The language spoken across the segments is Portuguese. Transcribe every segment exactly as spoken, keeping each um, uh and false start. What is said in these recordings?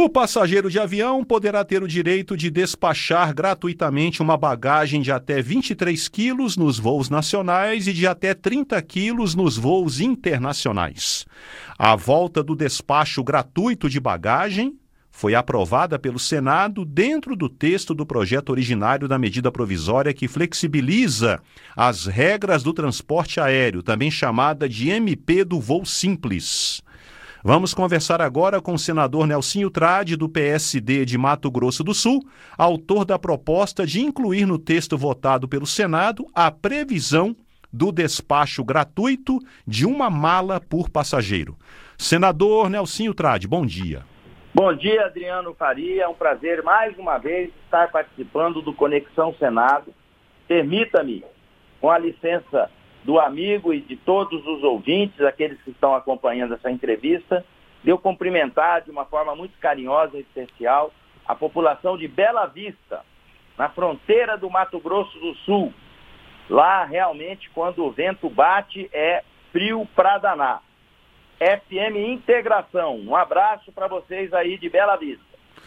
O passageiro de avião poderá ter o direito de despachar gratuitamente uma bagagem de até vinte e três quilos nos voos nacionais e de até trinta quilos nos voos internacionais. A volta do despacho gratuito de bagagem foi aprovada pelo Senado dentro do texto do projeto originário da medida provisória que flexibiliza as regras do transporte aéreo, também chamada de M P do voo simples. Vamos conversar agora com o senador Nelsinho Trade, do P S D de Mato Grosso do Sul, autor da proposta de incluir no texto votado pelo Senado a previsão do despacho gratuito de uma mala por passageiro. Senador Nelsinho Trade, bom dia. Bom dia, Adriano Faria. É um prazer, mais uma vez, estar participando do Conexão Senado. Permita-me, com a licença do amigo e de todos os ouvintes, aqueles que estão acompanhando essa entrevista, de eu cumprimentar de uma forma muito carinhosa e especial a população de Bela Vista, na fronteira do Mato Grosso do Sul. Lá, realmente, quando o vento bate, é frio pra danar. F M Integração, um abraço para vocês aí de Bela Vista.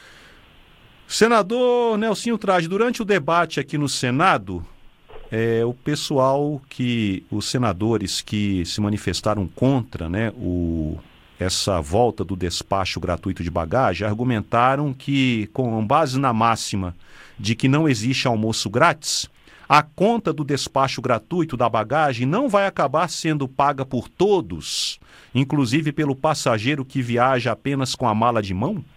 Senador Nelsinho Trade, durante o debate aqui no Senado, é, o pessoal que, os senadores que se manifestaram contra, né, o, essa volta do despacho gratuito de bagagem, argumentaram que, com base na máxima de que não existe almoço grátis, a conta do despacho gratuito da bagagem não vai acabar sendo paga por todos, inclusive pelo passageiro que viaja apenas com a mala de mão?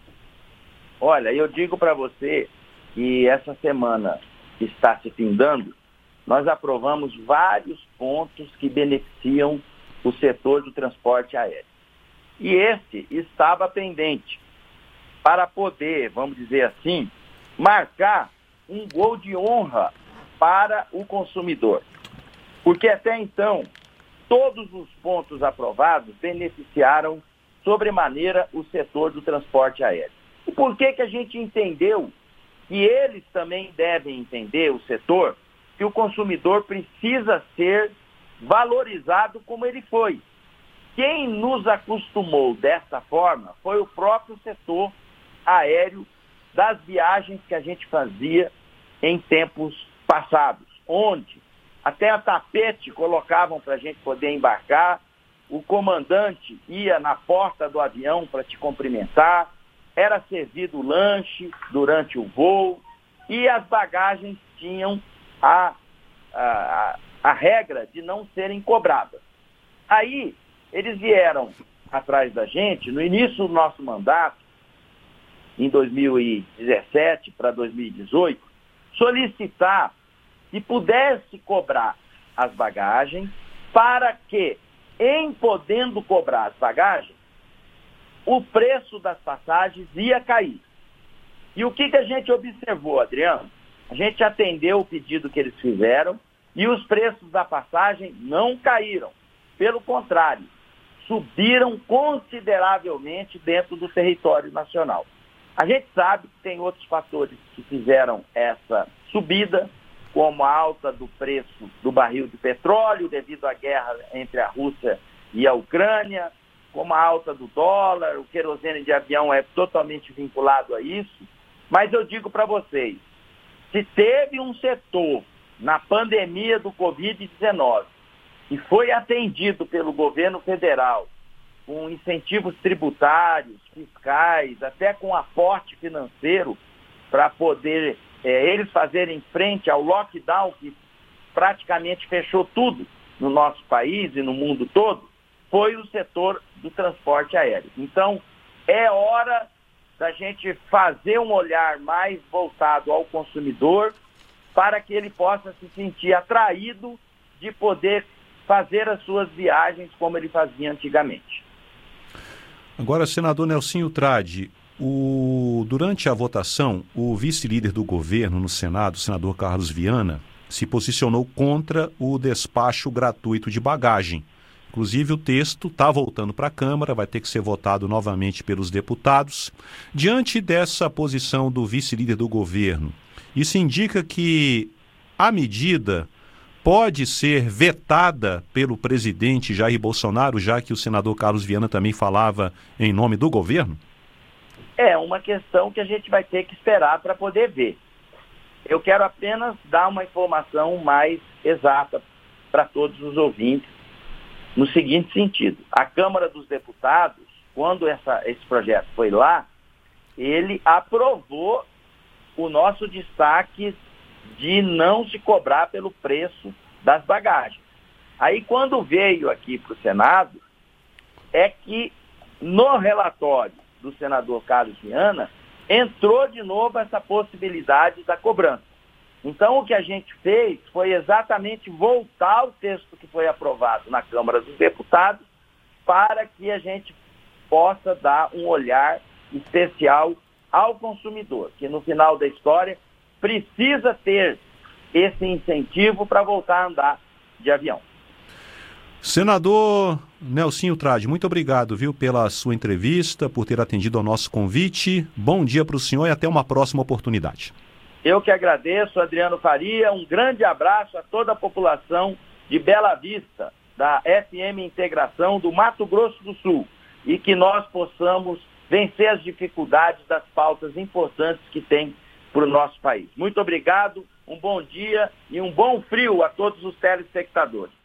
Olha, eu digo para você que essa semana que está se findando, nós aprovamos vários pontos que beneficiam o setor do transporte aéreo. E esse estava pendente para poder, vamos dizer assim, marcar um gol de honra para o consumidor. Porque até então, todos os pontos aprovados beneficiaram sobremaneira o setor do transporte aéreo. E por que que a gente entendeu que eles também devem entender, o setor, que o consumidor precisa ser valorizado como ele foi? Quem nos acostumou dessa forma foi o próprio setor aéreo das viagens que a gente fazia em tempos passados, onde até a tapete colocavam para a gente poder embarcar, o comandante ia na porta do avião para te cumprimentar, era servido lanche durante o voo e as bagagens tinham a, a, a regra de não serem cobradas. Aí eles vieram atrás da gente, no início do nosso mandato, em dois mil e dezessete para dois mil e dezoito, solicitar que pudesse cobrar as bagagens para que, em podendo cobrar as bagagens, o preço das passagens ia cair. E o que que a gente observou, Adriano? A gente atendeu o pedido que eles fizeram e os preços da passagem não caíram. Pelo contrário, subiram consideravelmente dentro do território nacional. A gente sabe que tem outros fatores que fizeram essa subida, como a alta do preço do barril de petróleo devido à guerra entre a Rússia e a Ucrânia, como a alta do dólar, o querosene de avião é totalmente vinculado a isso. Mas eu digo para vocês, se teve um setor na pandemia do covid dezenove e foi atendido pelo governo federal com incentivos tributários, fiscais, até com aporte financeiro para poder é, eles fazerem frente ao lockdown que praticamente fechou tudo no nosso país e no mundo todo, foi o setor do transporte aéreo. Então, é hora da gente fazer um olhar mais voltado ao consumidor para que ele possa se sentir atraído de poder fazer as suas viagens como ele fazia antigamente. Agora, senador Nelsinho Trade, o... durante a votação, o vice-líder do governo no Senado, o senador Carlos Viana, se posicionou contra o despacho gratuito de bagagem. Inclusive, o texto está voltando para a Câmara, vai ter que ser votado novamente pelos deputados. Diante dessa posição do vice-líder do governo, isso indica que a medida pode ser vetada pelo presidente Jair Bolsonaro, já que o senador Carlos Viana também falava em nome do governo? é uma questão que a gente vai ter que esperar para poder ver. Eu quero apenas dar uma informação mais exata para todos os ouvintes, no seguinte sentido: a Câmara dos Deputados, quando essa, esse projeto foi lá, ele aprovou o nosso destaque de não se cobrar pelo preço das bagagens. Aí, quando veio aqui para o Senado, é que no relatório do senador Carlos Viana, entrou de novo essa possibilidade da cobrança. Então, o que a gente fez foi exatamente voltar ao texto que foi aprovado na Câmara dos Deputados para que a gente possa dar um olhar especial ao consumidor, que no final da história precisa ter esse incentivo para voltar a andar de avião. Senador Nelsinho Trade, muito obrigado, viu, pela sua entrevista, por ter atendido ao nosso convite. Bom dia para o senhor e até uma próxima oportunidade. Eu que agradeço, Adriano Faria. Um grande abraço a toda a população de Bela Vista, da F M Integração do Mato Grosso do Sul, e que nós possamos vencer as dificuldades das pautas importantes que tem para o nosso país. Muito obrigado, um bom dia e um bom frio a todos os telespectadores.